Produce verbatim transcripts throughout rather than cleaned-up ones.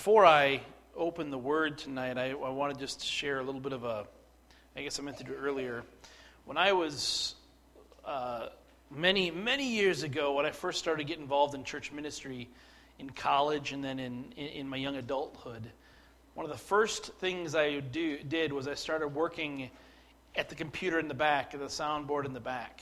before I open the Word tonight, I, I want to just share a little bit of a, I guess I meant to do it earlier. When I was, uh, many, many years ago, when I first started getting involved in church ministry in college and then in, in, in my young adulthood, one of the first things I do, did was I started working at the computer in the back, at the soundboard in the back.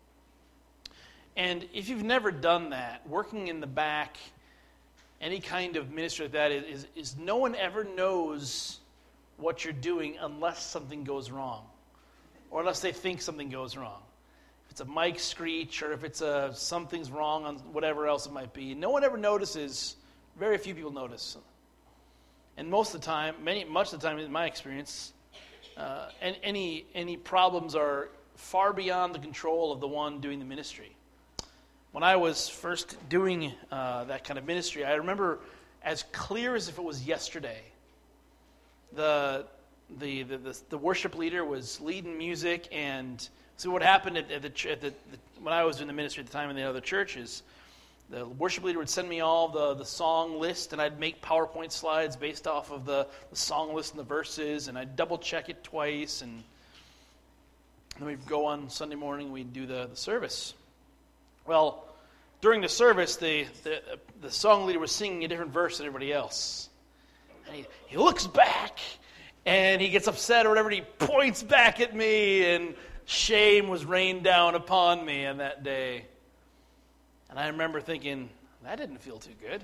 And if you've never done that, working in the back, any kind of ministry like that, is, is no one ever knows what you're doing unless something goes wrong, or unless they think something goes wrong. If it's a mic screech, or if it's a something's wrong on whatever else it might be, no one ever notices. Very few people notice. And most of the time, many much of the time, in my experience, uh, any any problems are far beyond the control of the one doing the ministry. When I was first doing uh, that kind of ministry, I remember as clear as if it was yesterday. The the the, the, the worship leader was leading music, and so what happened at, at, the, at the, the when I was doing the ministry at the time in the other churches, the worship leader would send me all the, the song list, and I'd make PowerPoint slides based off of the, the song list and the verses, and I'd double check it twice, and then we'd go on Sunday morning, we'd do the, the service. Well, during the service, the, the the song leader was singing a different verse than everybody else. And he, he looks back, and he gets upset or whatever, and he points back at me, and shame was rained down upon me on that day. And I remember thinking, that didn't feel too good.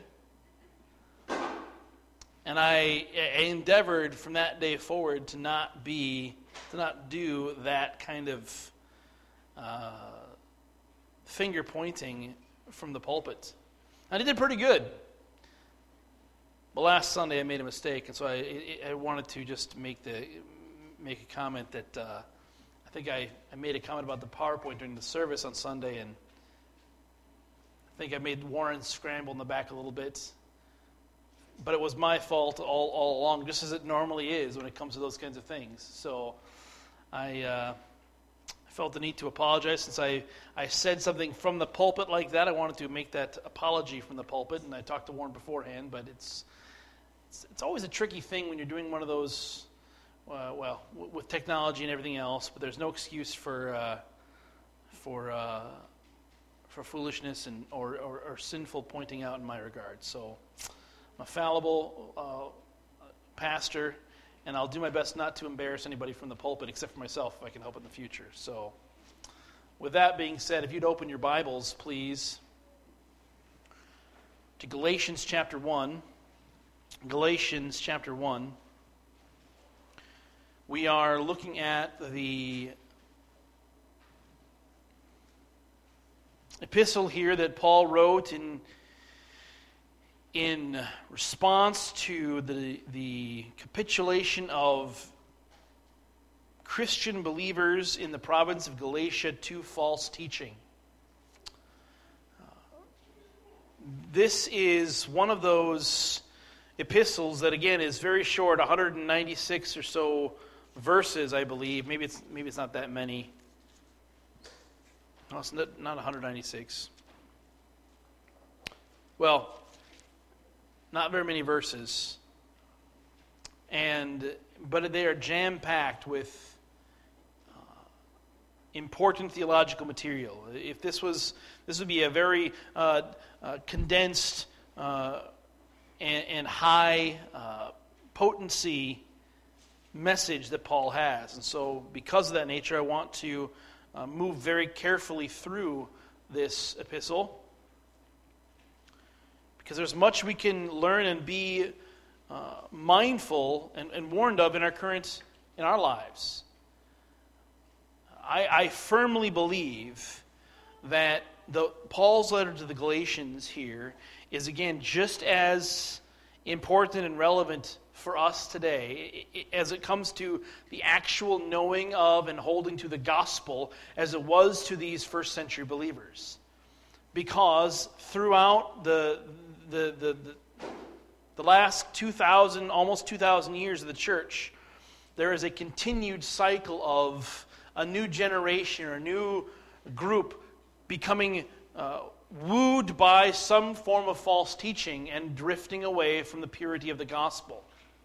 And I, I endeavored from that day forward to not be, to not do that kind of uh, finger pointing from the pulpit. And I did pretty good. But last Sunday I made a mistake, and so I, I wanted to just make the make a comment that uh, I think I, I made a comment about the PowerPoint during the service on Sunday, and I think I made Warren scramble in the back a little bit. But it was my fault all, all along, just as it normally is when it comes to those kinds of things. So I uh, felt the need to apologize. Since I, I said something from the pulpit like that, I wanted to make that apology from the pulpit, and I talked to Warren beforehand, but it's it's, it's always a tricky thing when you're doing one of those, uh, well, w- with technology and everything else, but there's no excuse for uh, for uh, for foolishness and or, or, or sinful pointing out in my regard. So I'm a fallible uh, pastor, and I'll do my best not to embarrass anybody from the pulpit except for myself if I can help it in the future. So with that being said, if you'd open your Bibles, please, to Galatians chapter one. Galatians chapter one. We are looking at the epistle here that Paul wrote in in response to the the capitulation of Christian believers in the province of Galatia to false teaching. Uh, this is one of those epistles that, again, is very short, one hundred ninety-six or so verses, I believe. Maybe it's maybe it's not that many. No, it's not, not one hundred ninety-six. Well, not very many verses, and but they are jam-packed with uh, important theological material. If this was, this would be a very uh, uh, condensed uh, and, and high uh, potency message that Paul has, and so because of that nature, I want to uh, move very carefully through this epistle, because there's much we can learn and be uh, mindful and, and warned of in our current, in our lives. I, I firmly believe that the Paul's letter to the Galatians here is, again, just as important and relevant for us today as it comes to the actual knowing of and holding to the gospel as it was to these first century believers. Because throughout the the the, the, the last two thousand, almost two thousand years of the church, there is a continued cycle of a new generation or a new group becoming uh, wooed by some form of false teaching and drifting away from the purity of the gospel.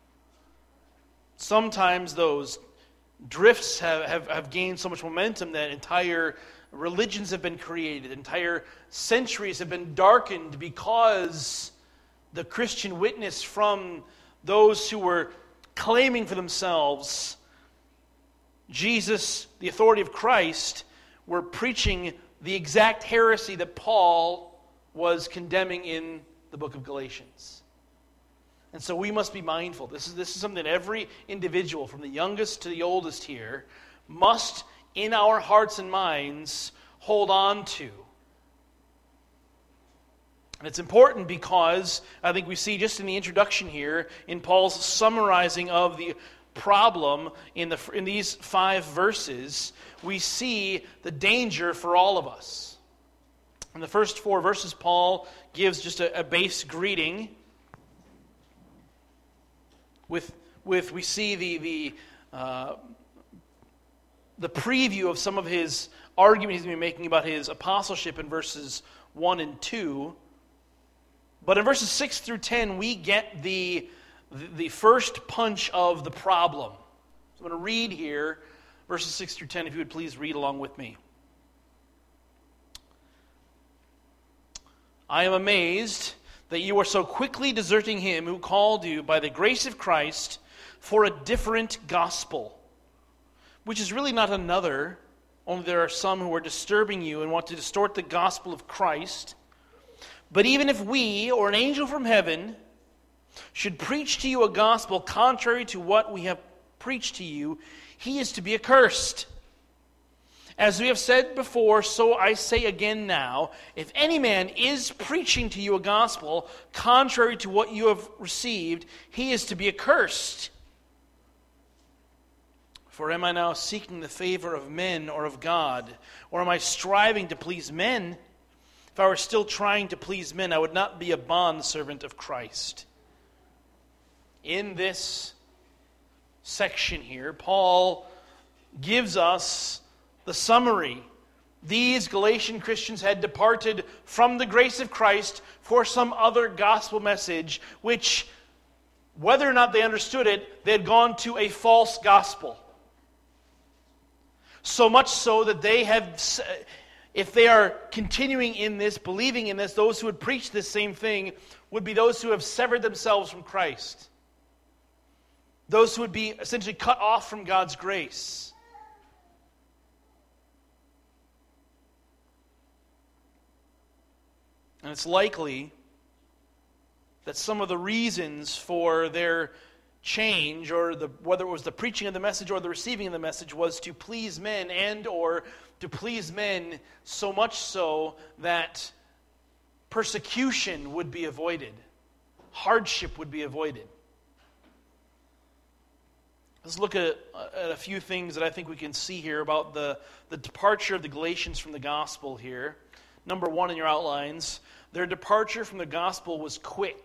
Sometimes those drifts have, have, have gained so much momentum that entire religions have been created, entire centuries have been darkened because the Christian witness from those who were claiming for themselves Jesus, the authority of Christ, were preaching the exact heresy that Paul was condemning in the book of Galatians. And so we must be mindful. This is, this is something that every individual, from the youngest to the oldest here, must, in our hearts and minds, hold on to. And it's important because I think we see just in the introduction here, in Paul's summarizing of the problem in the in these five verses, we see the danger for all of us. In the first four verses, Paul gives just a, a base greeting. With with we see the the uh, the preview of some of his argument he's going to be making about his apostleship in verses one and two. But in verses six through ten, we get the the first punch of the problem. So I'm going to read here, verses six through ten, if you would please read along with me. I am amazed that you are so quickly deserting him who called you by the grace of Christ for a different gospel, which is really not another, only there are some who are disturbing you and want to distort the gospel of Christ. But even if we, or an angel from heaven, should preach to you a gospel contrary to what we have preached to you, he is to be accursed. As we have said before, so I say again now, if any man is preaching to you a gospel contrary to what you have received, he is to be accursed. For am I now seeking the favor of men or of God? Or am I striving to please men? If I were still trying to please men, I would not be a bondservant of Christ. In this section here, Paul gives us the summary. These Galatian Christians had departed from the grace of Christ for some other gospel message, which, whether or not they understood it, they had gone to a false gospel. So much so that they have, if they are continuing in this, believing in this, those who would preach this same thing would be those who have severed themselves from Christ. Those who would be essentially cut off from God's grace. And it's likely that some of the reasons for their change, or the, whether it was the preaching of the message or the receiving of the message, was to please men, and or to please men so much so that persecution would be avoided. Hardship would be avoided. Let's look at, at a few things that I think we can see here about the, the departure of the Galatians from the gospel here. Number one in your outlines, their departure from the gospel was quick.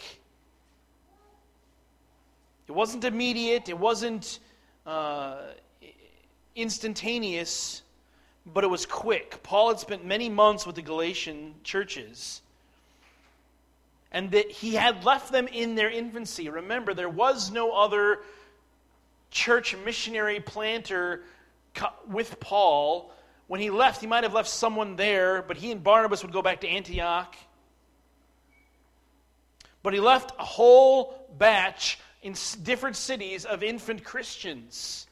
It wasn't immediate, it wasn't uh, instantaneous, but it was quick. Paul had spent many months with the Galatian churches, and that he had left them in their infancy. Remember, there was no other church missionary planter with Paul. When he left, he might have left someone there, but he and Barnabas would go back to Antioch. But he left a whole batch in different cities of infant Christians.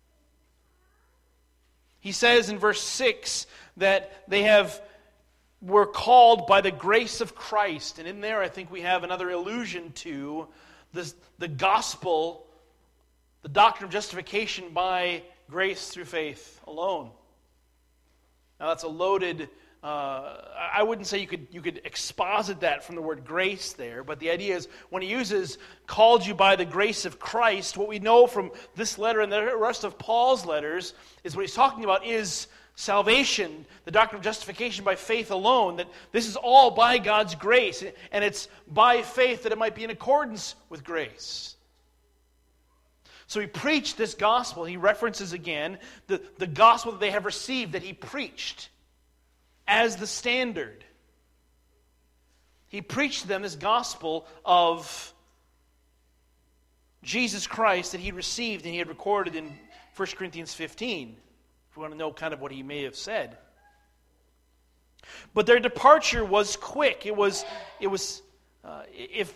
He says in verse six that they have were called by the grace of Christ. And in there I think we have another allusion to this, the gospel, the doctrine of justification by grace through faith alone. Now that's a loaded, uh, I wouldn't say you could you could exposit that from the word grace there, but the idea is when he uses called you by the grace of Christ, what we know from this letter and the rest of Paul's letters is what he's talking about is salvation, the doctrine of justification by faith alone, that this is all by God's grace, and it's by faith that it might be in accordance with grace. So he preached this gospel. He references again the, the gospel that they have received, that he preached as the standard. He preached to them this gospel of Jesus Christ that he received and he had recorded in First Corinthians fifteen. If you want to know kind of what he may have said. But their departure was quick. It was, it was, uh, if,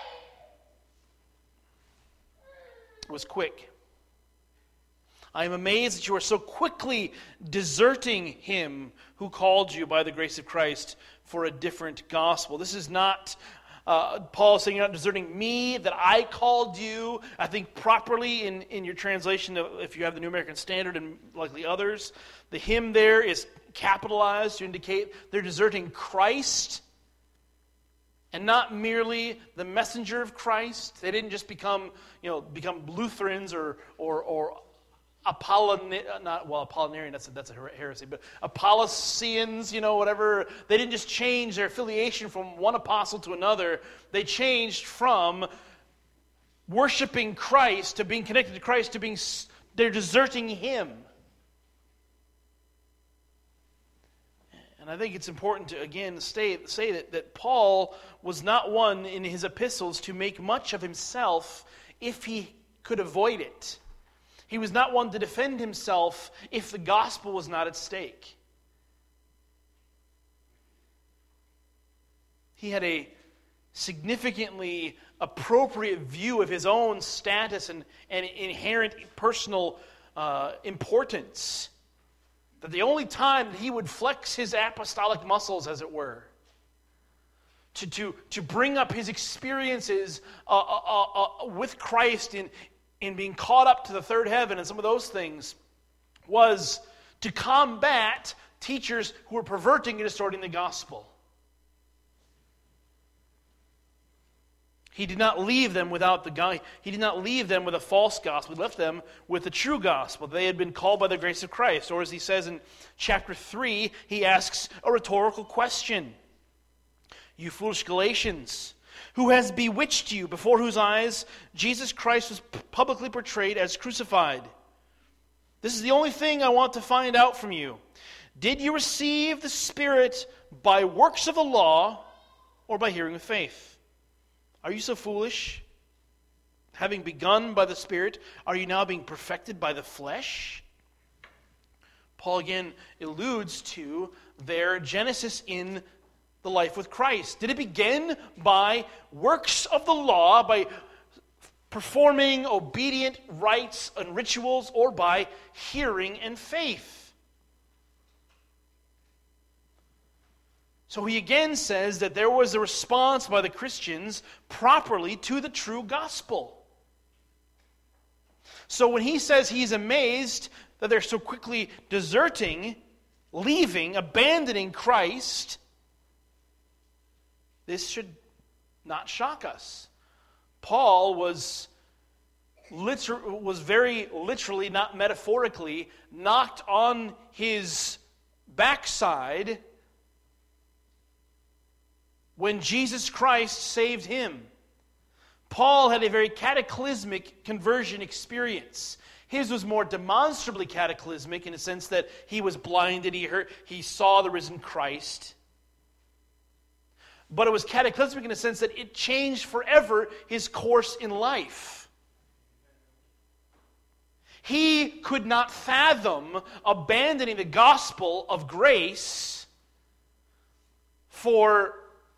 it was quick. I am amazed that you are so quickly deserting him who called you by the grace of Christ for a different gospel. This is not uh, Paul saying you're not deserting me, that I called you. I think properly in, in your translation, if you have the New American Standard and likely others, the him there is capitalized to indicate they're deserting Christ and not merely the messenger of Christ. They didn't just become, you know, become Lutherans or or or Apollon, not well, Apollinarian. That's a, that's a heresy, but Apollos-ians, you know, whatever. They didn't just change their affiliation from one apostle to another. They changed from worshiping Christ to being connected to Christ to being. They're deserting Him. And I think it's important to, again, stay, say that, that Paul was not one in his epistles to make much of himself if he could avoid it. He was not one to defend himself if the gospel was not at stake. He had a significantly appropriate view of his own status and, and inherent personal uh, importance. That the only time that he would flex his apostolic muscles, as it were, to, to, to bring up his experiences uh, uh, uh, with Christ in, in being caught up to the third heaven and some of those things, was to combat teachers who were perverting and distorting the gospel. He did not leave them without the God. He did not leave them with a false gospel. He left them with the true gospel. They had been called by the grace of Christ. Or as he says in chapter three, he asks a rhetorical question. You foolish Galatians, who has bewitched you, before whose eyes Jesus Christ was publicly portrayed as crucified? This is the only thing I want to find out from you. Did you receive the Spirit by works of the law or by hearing of faith? Are you so foolish? Having begun by the Spirit, are you now being perfected by the flesh? Paul again alludes to their genesis in the life with Christ. Did it begin by works of the law, by performing obedient rites and rituals, or by hearing and faith? So he again says that there was a response by the Christians properly to the true gospel. So when he says he's amazed that they're so quickly deserting, leaving, abandoning Christ, this should not shock us. Paul was, liter- was very literally, not metaphorically, knocked on his backside when Jesus Christ saved him. Paul had a very cataclysmic conversion experience. His was more demonstrably cataclysmic in the sense that he was blinded, he heard, he saw the risen Christ. But it was cataclysmic in the sense that it changed forever his course in life. He could not fathom abandoning the gospel of grace for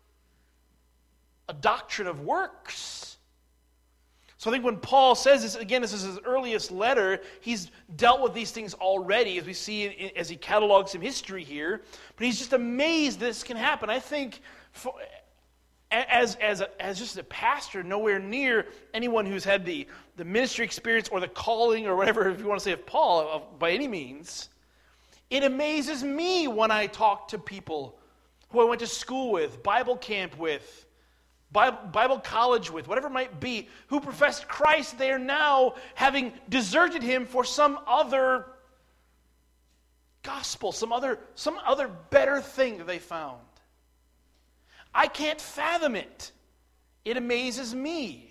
a doctrine of works. So I think when Paul says this, again, this is his earliest letter, he's dealt with these things already, as we see as he catalogs some history here. But he's just amazed this can happen. I think for, as, as, a, as just a pastor, nowhere near anyone who's had the, the ministry experience or the calling or whatever, if you want to say of Paul, of, by any means, it amazes me when I talk to people who I went to school with, Bible camp with, Bible college with, whatever it might be, who professed Christ. They are now having deserted him for some other gospel, some other, some other better thing that they found. I can't fathom it. It amazes me.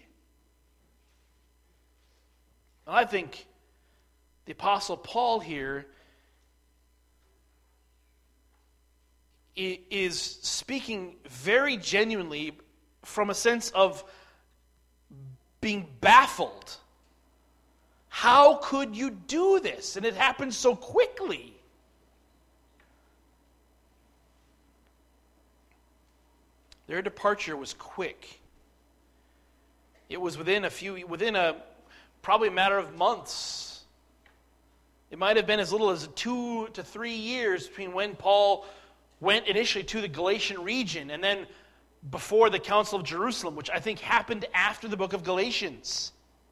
And I think the Apostle Paul here is speaking very genuinely from a sense of being baffled. How could you do this? And it happened so quickly. Their departure was quick. It was within a few, within a probably a matter of months. It might have been as little as two to three years between when Paul went initially to the Galatian region and then before the Council of Jerusalem, which I think happened after the book of Galatians.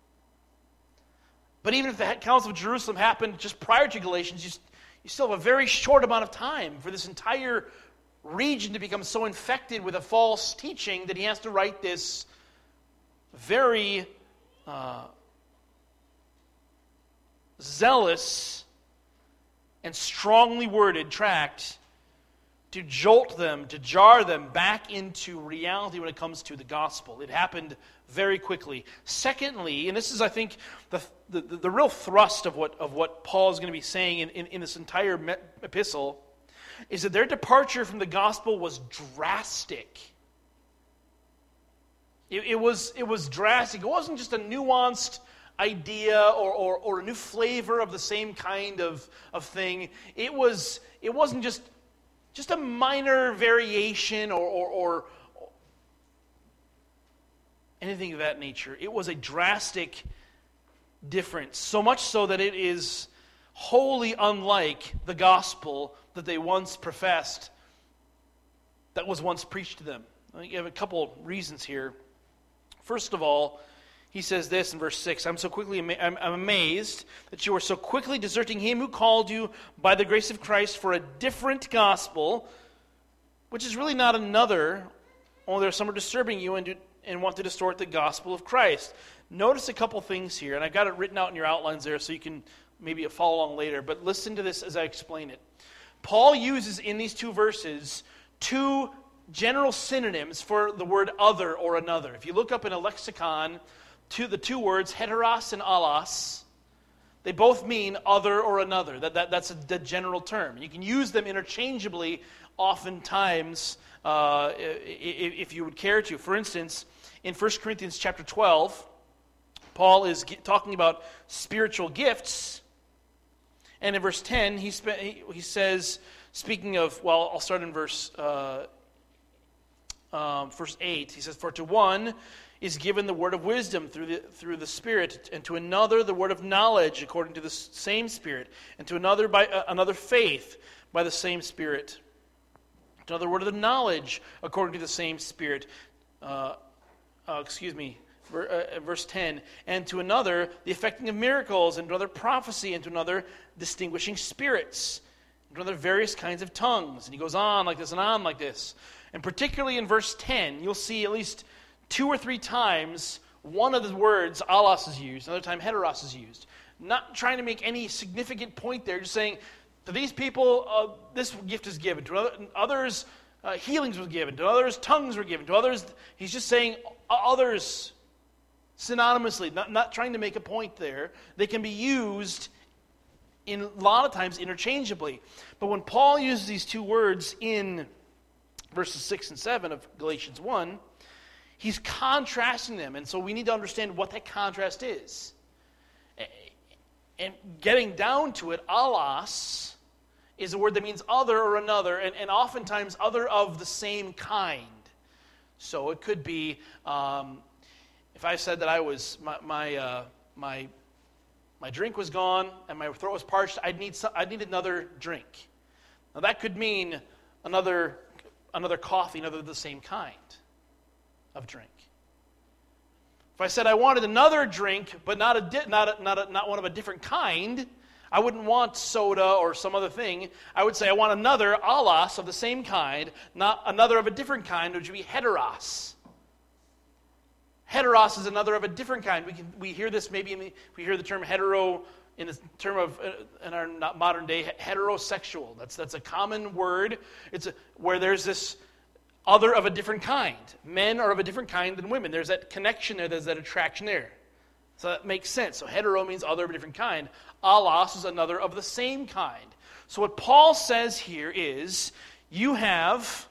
But even if the Council of Jerusalem happened just prior to Galatians, you, you still have a very short amount of time for this entire region to become so infected with a false teaching that he has to write this very uh, zealous and strongly worded tract to jolt them, to jar them back into reality when it comes to the gospel. It happened very quickly. Secondly, and this is, I think, the the, the real thrust of what of what Paul is going to be saying in, in, in this entire me- epistle, is that their departure from the gospel was drastic. It, it was it was drastic. It wasn't just a nuanced idea or, or, or a new flavor of the same kind of, of thing. It was it wasn't just just a minor variation or, or, or anything of that nature. It was a drastic difference, so much so that it is wholly unlike the gospel that they once professed, that was once preached to them. I think you have a couple reasons here. First of all, he says this in verse six, I'm so quickly ama- I'm, I'm amazed that you are so quickly deserting him who called you by the grace of Christ for a different gospel, which is really not another, only there are some who are disturbing you and, do, and want to distort the gospel of Christ. Notice a couple things here, and I've got it written out in your outlines there so you can maybe follow along later, but listen to this as I explain it. Paul uses in these two verses two general synonyms for the word other or another. If you look up in a lexicon, to the two words, heteros and allos, they both mean other or another. That, that, that's a, the general term. You can use them interchangeably oftentimes uh, if, if you would care to. For instance, in First Corinthians chapter twelve, Paul is talking about spiritual gifts. And in verse ten, he, spe- he says, speaking of, well, I'll start in verse, uh, um, verse eight. He says, for to one is given the word of wisdom through the through the Spirit, and to another the word of knowledge according to the same Spirit, and to another by uh, another faith by the same Spirit, to another word of knowledge according to the same Spirit. Uh, uh, excuse me, ver, uh, verse ten, and to another the effecting of miracles, and to another prophecy, and to another distinguishing spirits, and to another various kinds of tongues. And he goes on like this and on like this. And particularly in verse ten, you'll see at least two or three times one of the words allos is used, another time heteros is used. Not trying to make any significant point there, just saying to these people uh, this gift is given, to other, others uh, healings was given, to others tongues were given, to others he's just saying others synonymously, not, not trying to make a point there. They can be used in a lot of times interchangeably. But when Paul uses these two words in verses six and seven of Galatians one, he's contrasting them, and so we need to understand what that contrast is. And getting down to it, allos is a word that means other or another, and, and oftentimes other of the same kind. So it could be, um, if I said that I was, my my, uh, my my drink was gone and my throat was parched, I'd need some, I'd need another drink. Now that could mean another another coffee, another of the same kind of drink. If I said I wanted another drink, but not a di- not a, not a, not one of a different kind, I wouldn't want soda or some other thing. I would say I want another allos of the same kind, not another of a different kind, which would be heteros. Heteros is another of a different kind. We can we hear this maybe in the, we hear the term hetero in the term of uh, in our modern day heterosexual. That's that's a common word. It's a, where there's this other of a different kind. Men are of a different kind than women. There's that connection there. There's that attraction there. So that makes sense. So hetero means other of a different kind. Allos is another of the same kind. So what Paul says here is, you have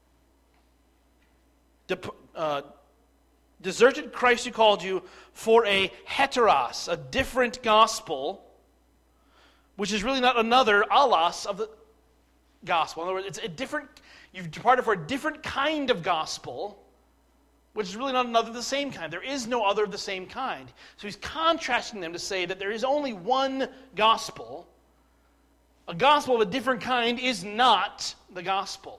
dep- uh, deserted Christ who called you for a heteros, a different gospel, which is really not another allos of the gospel. In other words, it's a different, you've departed for a different kind of gospel, which is really not another of the same kind. There is no other of the same kind. So he's contrasting them to say that there is only one gospel. A gospel of a different kind is not the gospel.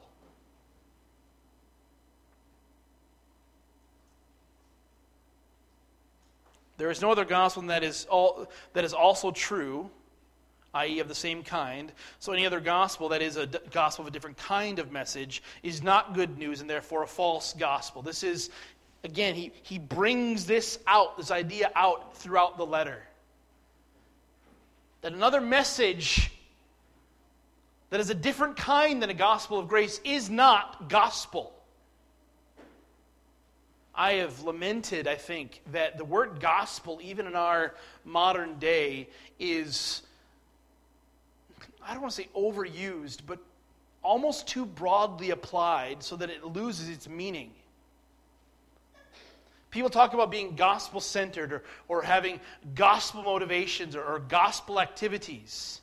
There is no other gospel that is all that is also true, that is of the same kind. So any other gospel that is a d- gospel of a different kind of message is not good news and therefore a false gospel. This is, again, he, he brings this out, this idea out throughout the letter. That another message that is a different kind than a gospel of grace is not gospel. I have lamented, I think, that the word gospel, even in our modern day, is, I don't want to say overused, but almost too broadly applied so that it loses its meaning. People talk about being gospel-centered or, or having gospel motivations or, or gospel activities.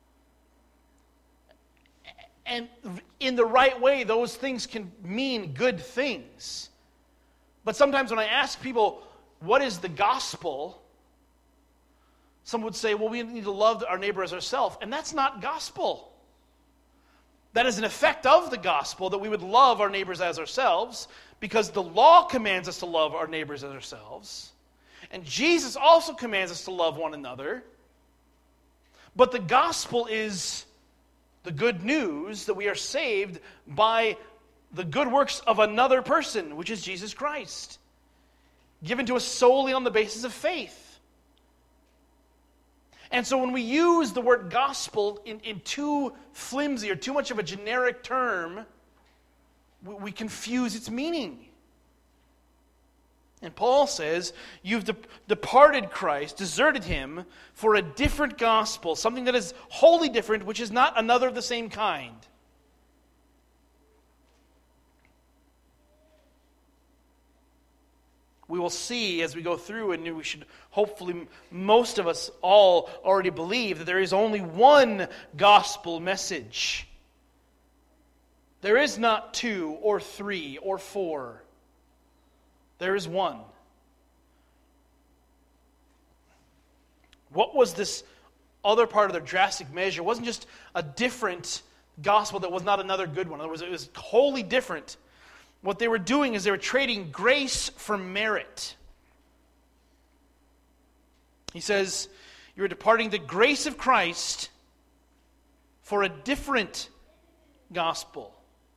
And in the right way, those things can mean good things. But sometimes when I ask people, what is the gospel? Some would say, well, we need to love our neighbor as ourselves. And that's not gospel. That is an effect of the gospel, that we would love our neighbors as ourselves, because the law commands us to love our neighbors as ourselves. And Jesus also commands us to love one another. But the gospel is the good news that we are saved by the good works of another person, which is Jesus Christ, given to us solely on the basis of faith. And so when we use the word gospel in, in too flimsy or too much of a generic term, we, we confuse its meaning. And Paul says, you've de- departed Christ, deserted him for a different gospel, something that is wholly different, which is not another of the same kind. We will see as we go through, and we should hopefully, most of us all already believe, that there is only one gospel message. There is not two or three or four. There is one. What was this other part of their drastic measure? It wasn't just a different gospel that was not another good one. In other words, it was wholly different. What they were doing is they were trading grace for merit. He says, you're departing the grace of Christ for a different gospel.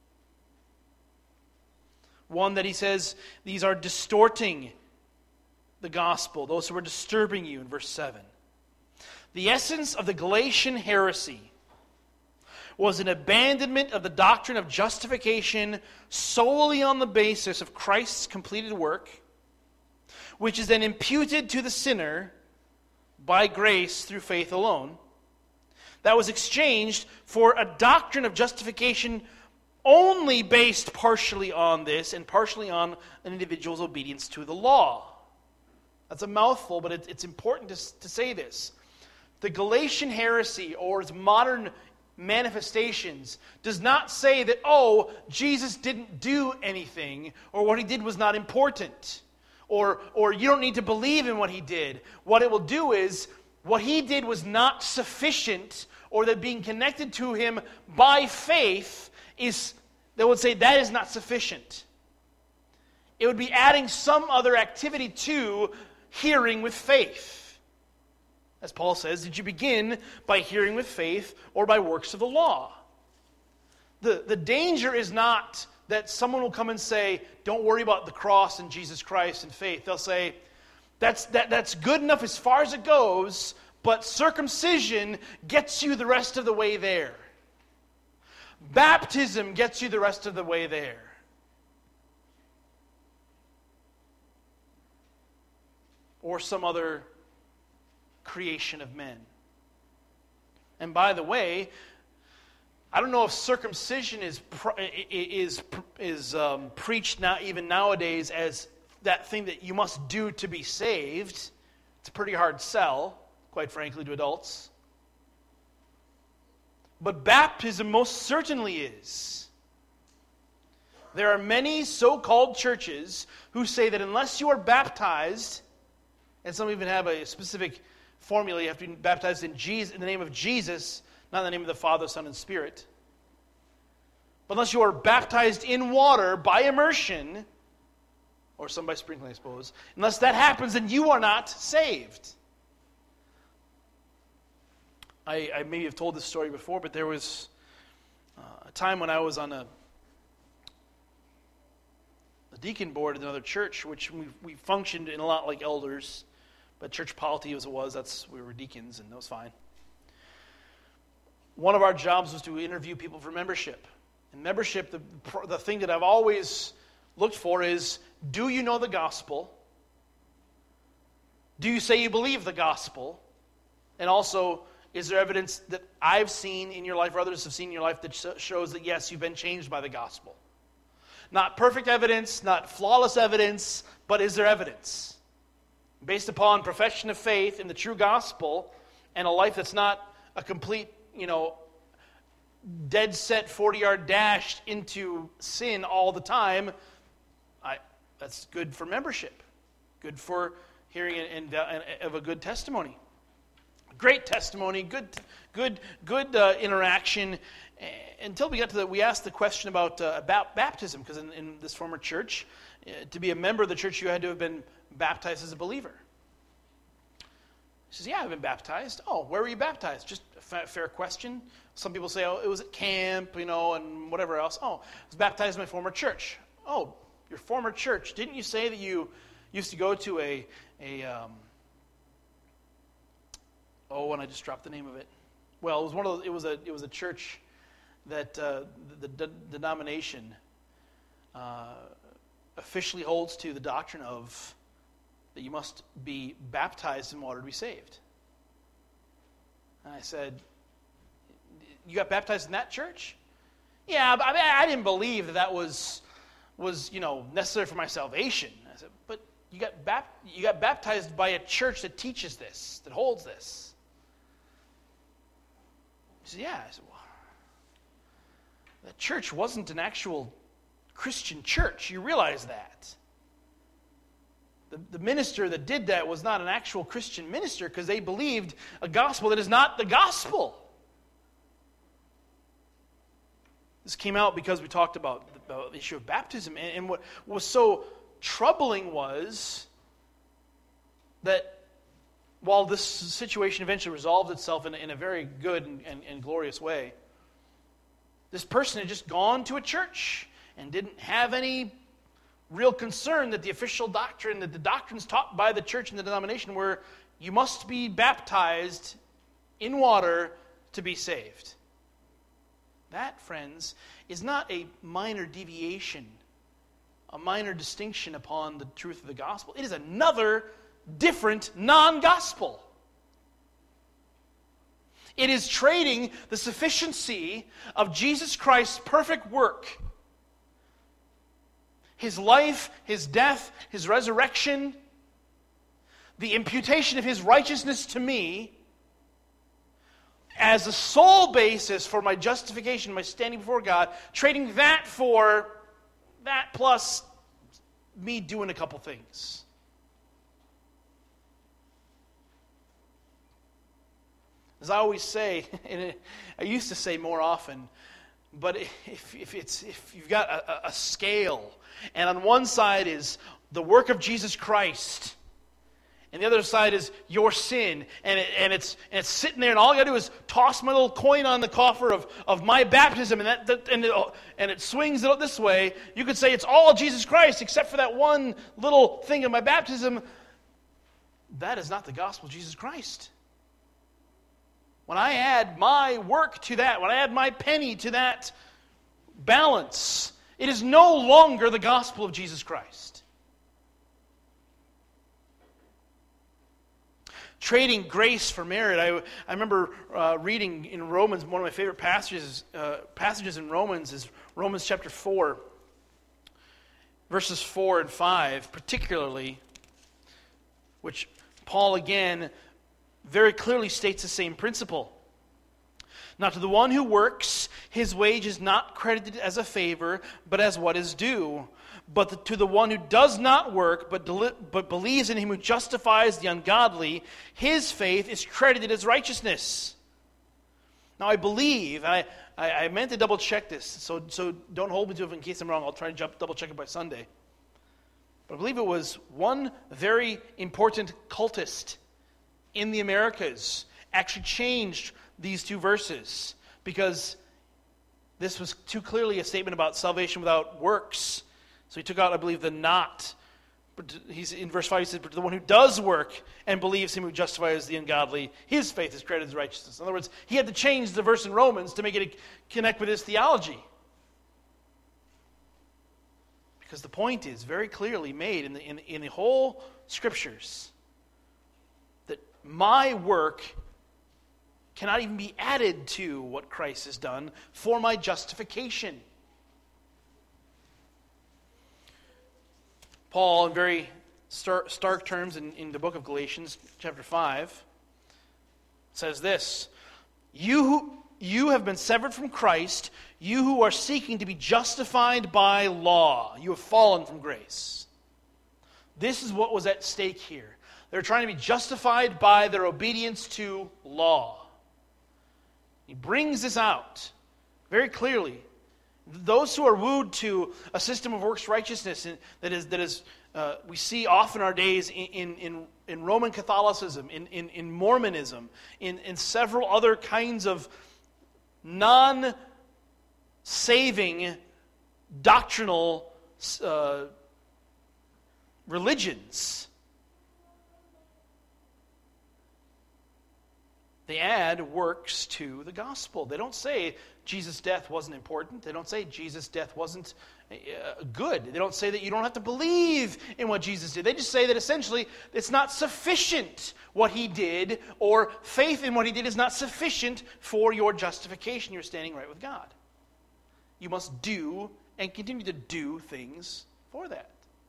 One that he says, these are distorting the gospel, those who are disturbing you, in verse seven. The essence of the Galatian heresy was an abandonment of the doctrine of justification solely on the basis of Christ's completed work, which is then imputed to the sinner by grace through faith alone. That was exchanged for a doctrine of justification only based partially on this and partially on an individual's obedience to the law. That's a mouthful, but it, it's important to, to say this. The Galatian heresy, or its modern manifestations, does not say that, oh, Jesus didn't do anything, or what he did was not important, or, or you don't need to believe in what he did. What it will do is, what he did was not sufficient, or that being connected to him by faith is, they would say that is not sufficient. It would be adding some other activity to hearing with faith. As Paul says, did you begin by hearing with faith or by works of the law? The, the danger is not that someone will come and say, don't worry about the cross and Jesus Christ and faith. They'll say, that's, that, that's good enough as far as it goes, but circumcision gets you the rest of the way there. Baptism gets you the rest of the way there. Or some other creation of men. And by the way, I don't know if circumcision is is is um, preached now even nowadays as that thing that you must do to be saved. It's a pretty hard sell, quite frankly, to adults. But baptism most certainly is. There are many so-called churches who say that unless you are baptized, and some even have a specific formula, you have to be baptized in Jesus, in the name of Jesus, not in the name of the Father, Son, and Spirit. But unless you are baptized in water by immersion, or some by sprinkling, I suppose, unless that happens, then you are not saved. I, I maybe have told this story before, but there was uh, a time when I was on a, a deacon board at another church, which we, we functioned in a lot like elders, but church polity as it was, that's we were deacons, and that was fine. One of our jobs was to interview people for membership. And membership, the, the thing that I've always looked for is, do you know the gospel? Do you say you believe the gospel? And also, is there evidence that I've seen in your life or others have seen in your life that shows that, yes, you've been changed by the gospel? Not perfect evidence, not flawless evidence, but is there evidence? Based upon profession of faith in the true gospel and a life that's not a complete, you know, dead set forty-yard dash into sin all the time, I, that's good for membership. Good for hearing and, and, and of a good testimony. Great testimony, good, good, good uh, interaction. Until we got to the, we asked the question about uh, about baptism, because in, in this former church, uh, to be a member of the church, you had to have been baptized as a believer. He says, "Yeah, I've been baptized." "Oh, where were you baptized?" Just a fa- fair question. Some people say, "Oh, it was at camp, you know, and whatever else." "Oh, I was baptized in my former church." "Oh, your former church? Didn't you say that you used to go to a a?" Um, oh, and I just dropped the name of it. Well, it was one of those, it was a it was a church that uh, the, the de- denomination uh, officially holds to the doctrine of that you must be baptized in water to be saved. And I said, "You got baptized in that church?" "Yeah, but I, mean, I didn't believe that that was was you know necessary for my salvation." I said, "But you got bap- you got baptized by a church that teaches this, that holds this." He said, "Yeah." I said, "Well, that church wasn't an actual Christian church. You realize that. The, the minister that did that was not an actual Christian minister because they believed a gospel that is not the gospel." This came out because we talked about the, the issue of baptism. And, and what was so troubling was that while this situation eventually resolved itself in, in a very good and, and, and glorious way, this person had just gone to a church and didn't have any real concern that the official doctrine, that the doctrines taught by the church and the denomination were, you must be baptized in water to be saved. That, friends, is not a minor deviation, a minor distinction upon the truth of the gospel. It is another different non-gospel. It is trading the sufficiency of Jesus Christ's perfect work, His life, His death, His resurrection, the imputation of His righteousness to me, as a sole basis for my justification, my standing before God, trading that for that plus me doing a couple things. As I always say, and I used to say more often, but if, if, it's, if you've got a, a scale, and on one side is the work of Jesus Christ, and the other side is your sin, and, it, and, it's, and it's sitting there, and all you got to do is toss my little coin on the coffer of, of my baptism, and, that, that, and, it, and it swings it this way. You could say it's all Jesus Christ except for that one little thing of my baptism. That is not the gospel of Jesus Christ. When I add my work to that, when I add my penny to that balance, it is no longer the gospel of Jesus Christ. trading grace for merit. I, I remember uh, reading in Romans, one of my favorite passages, uh, passages in Romans is Romans chapter four, verses four and five, particularly, which Paul again very clearly states the same principle. Now to the one who works, his wage is not credited as a favor, but as what is due. But the, to the one who does not work, but, deli- but believes in him who justifies the ungodly, his faith is credited as righteousness. Now I believe, I, I, I meant to double check this, so, so don't hold me to it in case I'm wrong. I'll try to jump, double check it by Sunday. But I believe it was one very important cultist in the Americas actually changed these two verses because this was too clearly a statement about salvation without works. So he took out, I believe, the not. But he's in verse five, he says, but to the one who does work and believes him who justifies the ungodly, his faith is credited as righteousness. In other words, he had to change the verse in Romans to make it connect with his theology. Because the point is very clearly made in the, in, in the whole Scriptures that my work cannot even be added to what Christ has done for my justification. Paul, in very stark, stark terms in, in the book of Galatians, chapter five, says this, You who you have been severed from Christ, you who are seeking to be justified by law, you have fallen from grace. This is what was at stake here. They're trying to be justified by their obedience to law. He brings this out very clearly. Those who are wooed to a system of works righteousness that is that is uh, we see often in our days in in, in Roman Catholicism, in, in, in Mormonism, in, in several other kinds of non-saving doctrinal uh, religions. They add works to the gospel. They don't say Jesus' death wasn't important. They don't say Jesus' death wasn't uh, good. They don't say that you don't have to believe in what Jesus did. They just say that essentially it's not sufficient what he did, or faith in what he did is not sufficient for your justification. You're standing right with God. You must do and continue to do things for that.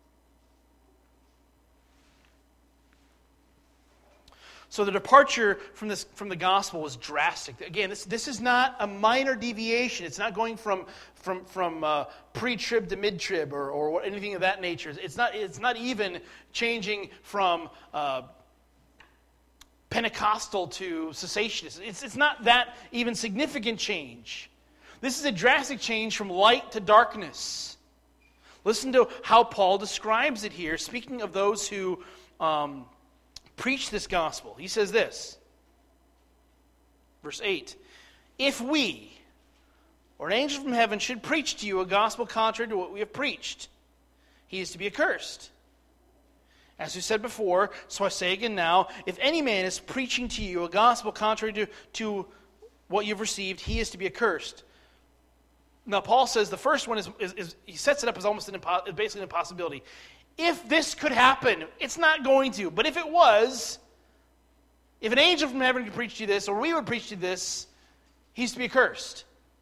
So the departure from this from the gospel was drastic. Again, this this is not a minor deviation. It's not going from from from uh, pre-trib to mid-trib or or anything of that nature. It's not it's not even changing from uh, Pentecostal to cessationist. It's it's not that even significant change. This is a drastic change from light to darkness. Listen to how Paul describes it here. Speaking of those who Um, preach this gospel. He says this, verse eight, if we, or an angel from heaven, should preach to you a gospel contrary to what we have preached, he is to be accursed. As we said before, so I say again now, if any man is preaching to you a gospel contrary to, to what you've received, he is to be accursed. Now Paul says the first one is, is, is he sets it up as almost an impo- basically an impossibility. If this could happen, it's not going to. But if it was, if an angel from heaven could preach to you this, or we would preach to you this, he's to be accursed.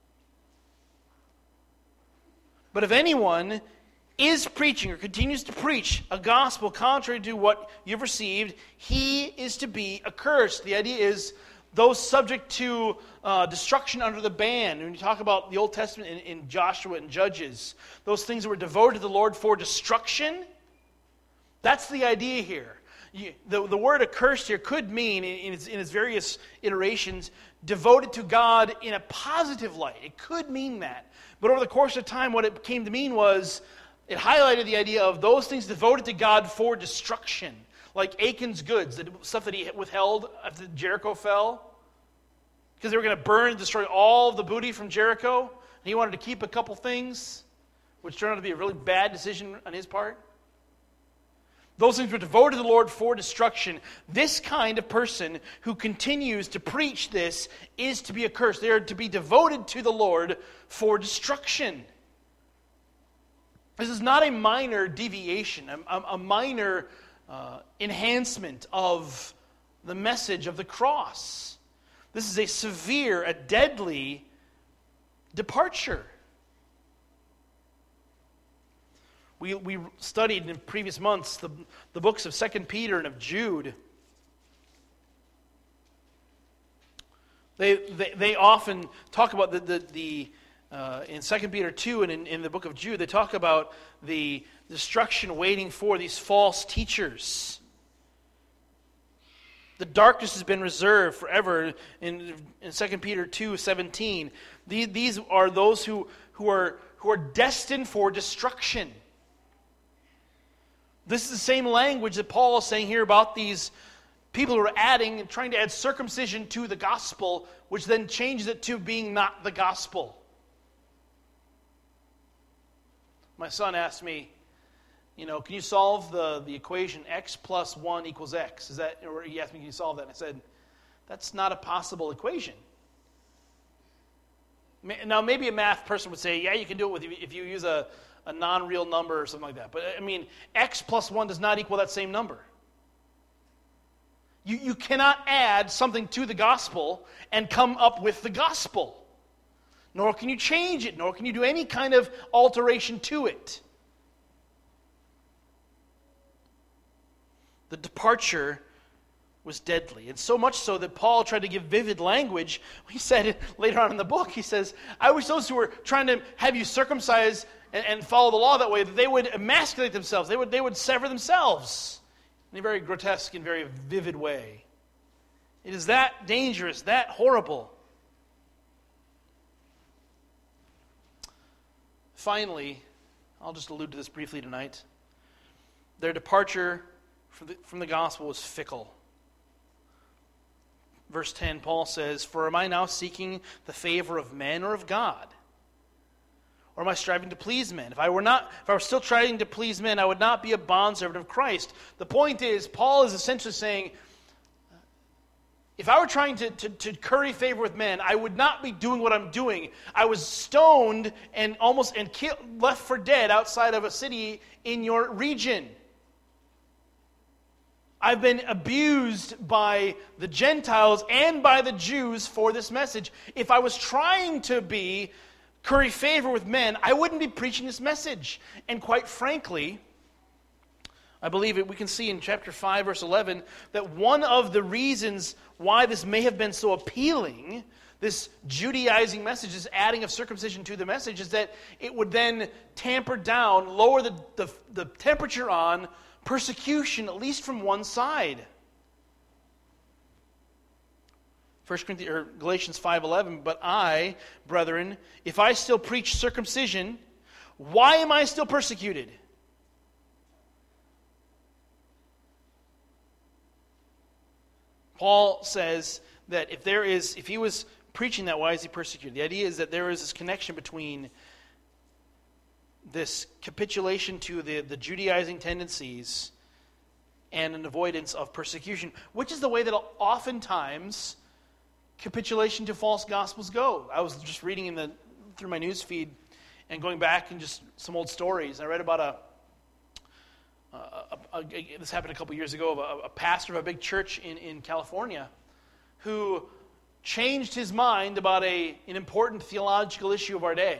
But if anyone is preaching or continues to preach a gospel contrary to what you've received, he is to be accursed. The idea is those subject to uh, destruction under the ban. When you talk about the Old Testament in, in Joshua and Judges, those things that were devoted to the Lord for destruction, that's the idea here. You, the, the word accursed here could mean, in, in, its, in its various iterations, devoted to God in a positive light. It could mean that. But over the course of time, what it came to mean was, it highlighted the idea of those things devoted to God for destruction. Like Achan's goods, the stuff that he withheld after Jericho fell. Because they were going to burn and destroy all of the booty from Jericho. And he wanted to keep a couple things, which turned out to be a really bad decision on his part. Those things were devoted to the Lord for destruction. This kind of person who continues to preach this is to be accursed. They are to be devoted to the Lord for destruction. This is not a minor deviation, a, a minor uh, enhancement of the message of the cross. This is a severe, a deadly departure. We, we studied in previous months the, the books of Second Peter and of Jude. They, they, they often talk about the, the, the uh, in Second Peter two and in, in the book of Jude, they talk about the destruction waiting for these false teachers. The darkness has been reserved forever in, in Second Peter two seventeen. These, these are those who, who, are, who are destined for destruction. This is the same language that Paul is saying here about these people who are adding and trying to add circumcision to the gospel, which then changes it to being not the gospel. My son asked me, you know, can you solve the, the equation x plus one equals x? Is that, or he asked me, can you solve that? And I said, that's not a possible equation. Now, maybe a math person would say, yeah, you can do it with if you use a, a non-real number or something like that. But, I mean, x plus one does not equal that same number. You, you cannot add something to the gospel and come up with the gospel. Nor can you change it, nor can you do any kind of alteration to it. The departure was deadly. And so much so that Paul tried to give vivid language. He said it later on in the book, he says, I wish those who were trying to have you circumcised and, and follow the law that way, that they would emasculate themselves. They would, they would sever themselves in a very grotesque and very vivid way. It is that dangerous, that horrible. Finally, I'll just allude to this briefly tonight. Their departure from the, from the gospel was fickle. Verse ten, Paul says, For am I now seeking the favor of men or of God? Or am I striving to please men? If I were not, if I were still trying to please men, I would not be a bondservant of Christ. The point is, Paul is essentially saying, if I were trying to, to, to curry favor with men, I would not be doing what I'm doing. I was stoned and almost and killed, left for dead outside of a city in your region. I've been abused by the Gentiles and by the Jews for this message. If I was trying to be curry favor with men, I wouldn't be preaching this message. And quite frankly, I believe it, we can see in chapter five, verse eleven, that one of the reasons why this may have been so appealing, this Judaizing message, this adding of circumcision to the message, is that it would then tamper down, lower the, the, the temperature on persecution, at least from one side. First Corinthians or Galatians five eleven, but I, brethren, if I still preach circumcision, why am I still persecuted? Paul says that if there is, if he was preaching that, why is he persecuted? The idea is that there is this connection between this capitulation to the, the Judaizing tendencies and an avoidance of persecution, which is the way that oftentimes capitulation to false gospels go. I was just reading in the through my news feed and going back and just some old stories. I read about a, a, a, a this happened a couple years ago, of a, a pastor of a big church in, in California who changed his mind about a, an important theological issue of our day,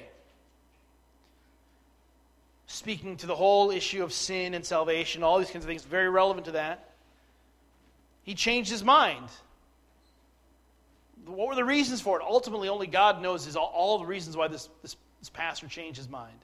speaking to the whole issue of sin and salvation, all these kinds of things, very relevant to that. He changed his mind. What were the reasons for it? Ultimately, only God knows is all, all the reasons why this, this, this pastor changed his mind.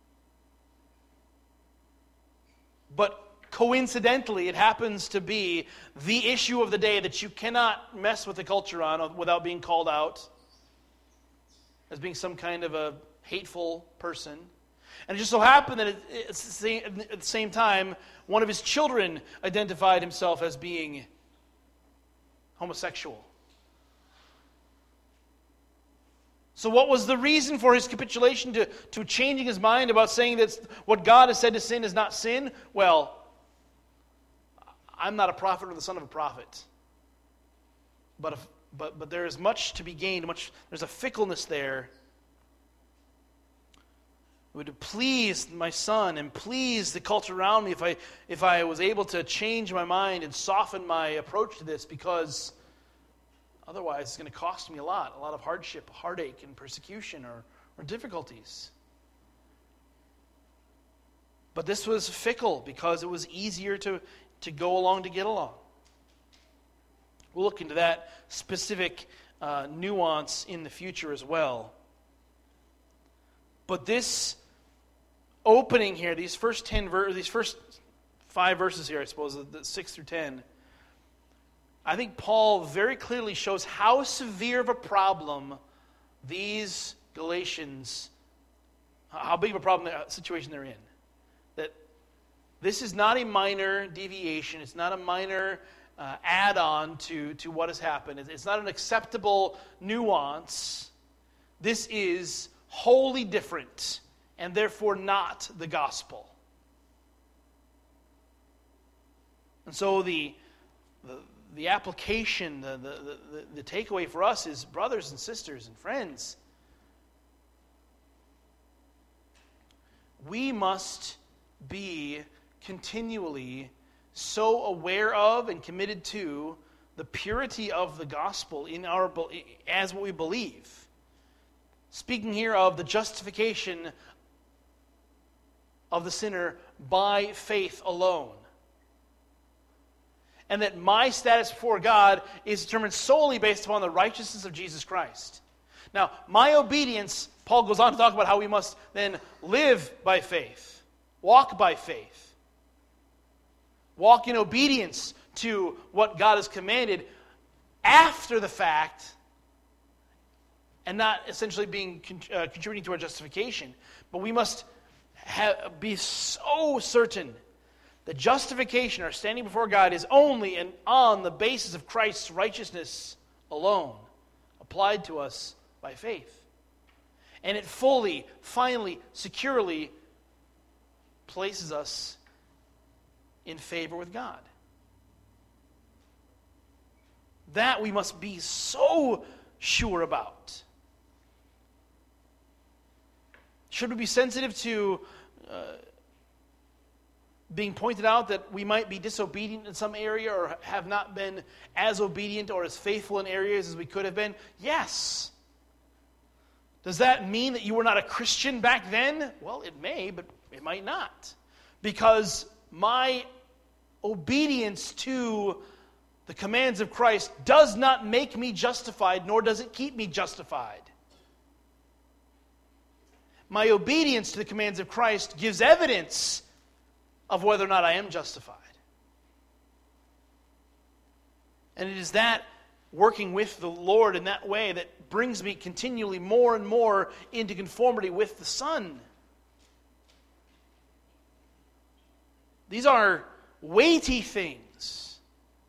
But coincidentally, it happens to be the issue of the day that you cannot mess with the culture on without being called out as being some kind of a hateful person. And it just so happened that at the same time, one of his children identified himself as being homosexual. So what was the reason for his capitulation to, to changing his mind about saying that what God has said to sin is not sin? Well, I'm not a prophet or the son of a prophet. But if, but but there is much to be gained, much there's a fickleness there It would please my son and please the culture around me if I if I was able to change my mind and soften my approach to this, because otherwise it's going to cost me a lot, a lot of hardship, heartache, and persecution or, or difficulties. But this was fickle because it was easier to, to go along to get along. We'll look into that specific uh, nuance in the future as well. But this opening here, these first ten ver- these first five verses here, I suppose, the six through ten, I think Paul very clearly shows how severe of a problem these Galatians, how big of a problem, the situation they're in. That this is not a minor deviation. It's not a minor uh, add-on to, to what has happened. It's not an acceptable nuance. This is wholly different, and therefore not the gospel. And so the the, the application, the, the, the, the takeaway for us is, brothers and sisters and friends, we must be continually so aware of and committed to the purity of the gospel in our as what we believe. Speaking here of the justification of the sinner by faith alone. And that my status before God is determined solely based upon the righteousness of Jesus Christ. Now, my obedience, Paul goes on to talk about how we must then live by faith, walk by faith, walk in obedience to what God has commanded after the fact, and not essentially being uh, contributing to our justification. But we must have, be so certain that justification, our standing before God, is only and on the basis of Christ's righteousness alone, applied to us by faith. And it fully, finally, securely places us in favor with God. That we must be so sure about. Should we be sensitive to uh, being pointed out that we might be disobedient in some area or have not been as obedient or as faithful in areas as we could have been? Yes. Does that mean that you were not a Christian back then? Well, it may, but it might not. Because my obedience to the commands of Christ does not make me justified, nor does it keep me justified. My obedience to the commands of Christ gives evidence of whether or not I am justified. And it is that working with the Lord in that way that brings me continually more and more into conformity with the Son. These are weighty things.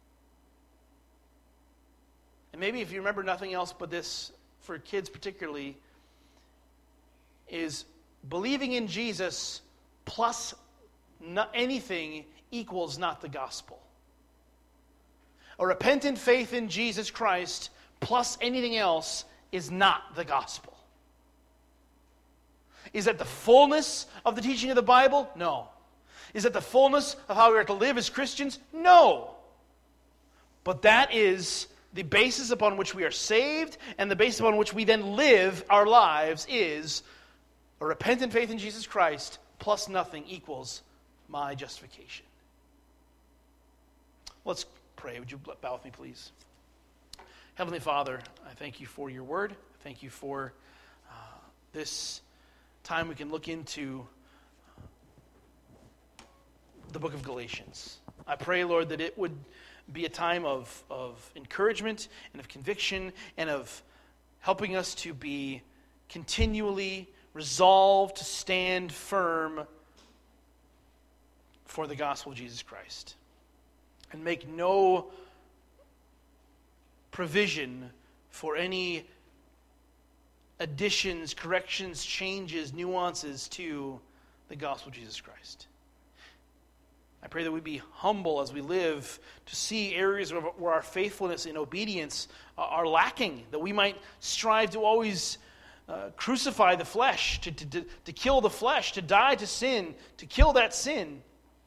And maybe if you remember nothing else but this, for kids particularly, is believing in Jesus plus not anything equals not the gospel. A repentant faith in Jesus Christ plus anything else is not the gospel. Is that the fullness of the teaching of the Bible? No. Is that the fullness of how we are to live as Christians? No. But that is the basis upon which we are saved, and the basis upon which we then live our lives is a repentant faith in Jesus Christ plus nothing equals my justification. Let's pray. Would you bow with me, please? Heavenly Father, I thank you for your word. I thank you for uh, this time we can look into the book of Galatians. I pray, Lord, that it would be a time of, of encouragement and of conviction and of helping us to be continually resolved to stand firm for the gospel of Jesus Christ and make no provision for any additions, corrections, changes, nuances to the gospel of Jesus Christ. I pray that we be humble as we live to see areas where our faithfulness and obedience are lacking, that we might strive to always uh, crucify the flesh, to, to, to kill the flesh, to die to sin, to kill that sin,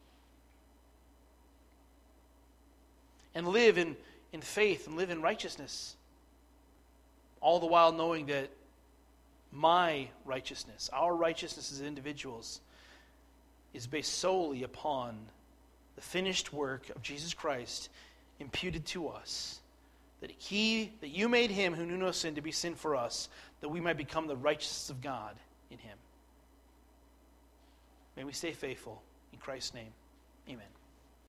and live in, in faith and live in righteousness. All the while knowing that my righteousness, our righteousness as individuals, is based solely upon the finished work of Jesus Christ imputed to us. That he, that you made him who knew no sin to be sin for us, that we might become the righteousness of God in him. May we stay faithful. In Christ's name, amen.